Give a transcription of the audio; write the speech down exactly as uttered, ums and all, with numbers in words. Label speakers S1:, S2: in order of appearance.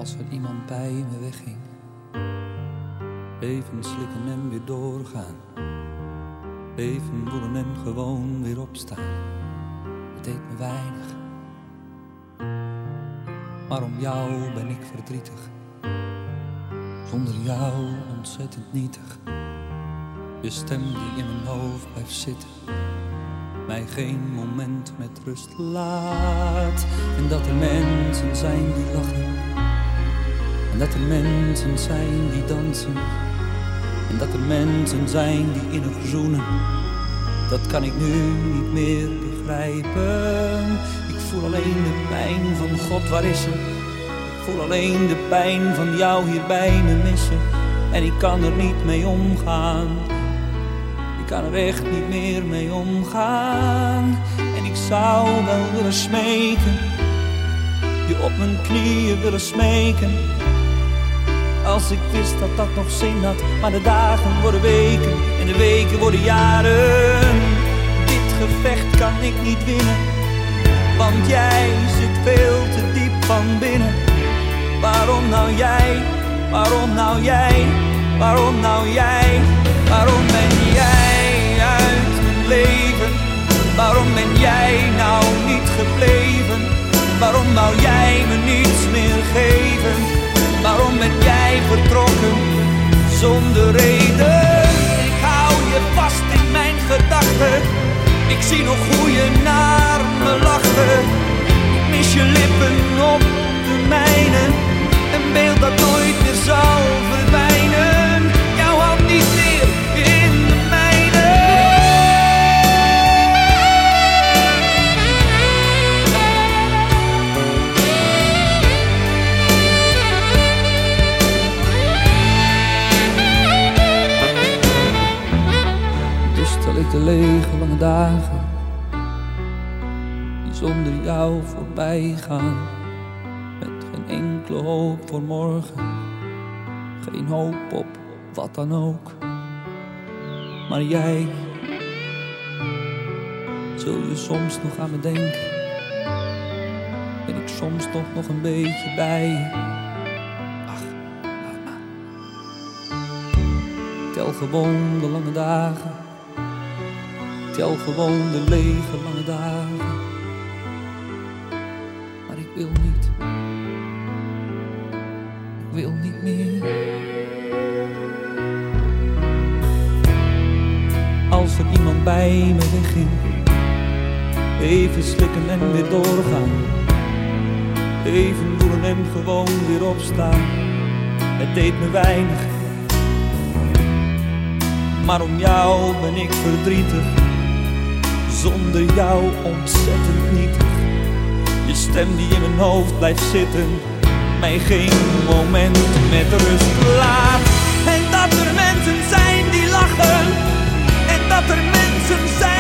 S1: Als er iemand bij me wegging, even slikken en weer doorgaan. Even voelen en gewoon weer opstaan. Het deed me weinig, maar om jou ben ik verdrietig. Zonder jou ontzettend nietig. Je stem die in mijn hoofd blijft zitten, mij geen moment met rust laat. En dat er mensen zijn die lachen, en dat er mensen zijn die dansen, en dat er mensen zijn die innig zoenen. Dat kan ik nu niet meer begrijpen. Ik voel alleen de pijn van God, waar is ze? Ik voel alleen de pijn van jou hier bij me missen. En ik kan er niet mee omgaan. Ik kan er echt niet meer mee omgaan. En ik zou wel willen smeken, je op mijn knieën willen smeken. Als ik wist dat dat nog zin had. Maar de dagen worden weken en de weken worden jaren. Dit gevecht kan ik niet winnen, want jij zit veel te diep van binnen. Waarom nou jij, waarom nou jij, waarom nou jij? Waarom ben jij uit mijn leven? Waarom ben jij nou niet gebleven? Waarom wou jij me niets meer geven? Waarom ben jij vertrokken zonder reden? Ik hou je vast in mijn gedachten. Ik zie nog hoe je naar me lachte. Ik mis je lippen op de mijne. Een beeld dat nooit meer zal verdwijnen. Jouw hand niet meer in de mijne. Dus stel ik de lege lange dagen die zonder jou voorbij gaan. Enkele hoop voor morgen, geen hoop op wat dan ook. Maar jij, zul je soms nog aan me denken? Ben ik soms toch nog een beetje bij je? Ach, laat maar. Tel gewoon de lange dagen, tel gewoon de lege lange dagen. Maar ik wil niet, wil niet meer. Als er iemand bij me wegging, even slikken en weer doorgaan. Even voelen en gewoon weer opstaan. Het deed me weinig, maar om jou ben ik verdrietig. Zonder jou ontzettend nietig. Je stem die in mijn hoofd blijft zitten, mij geen moment met rust laat. En dat er mensen zijn die lachen, en dat er mensen zijn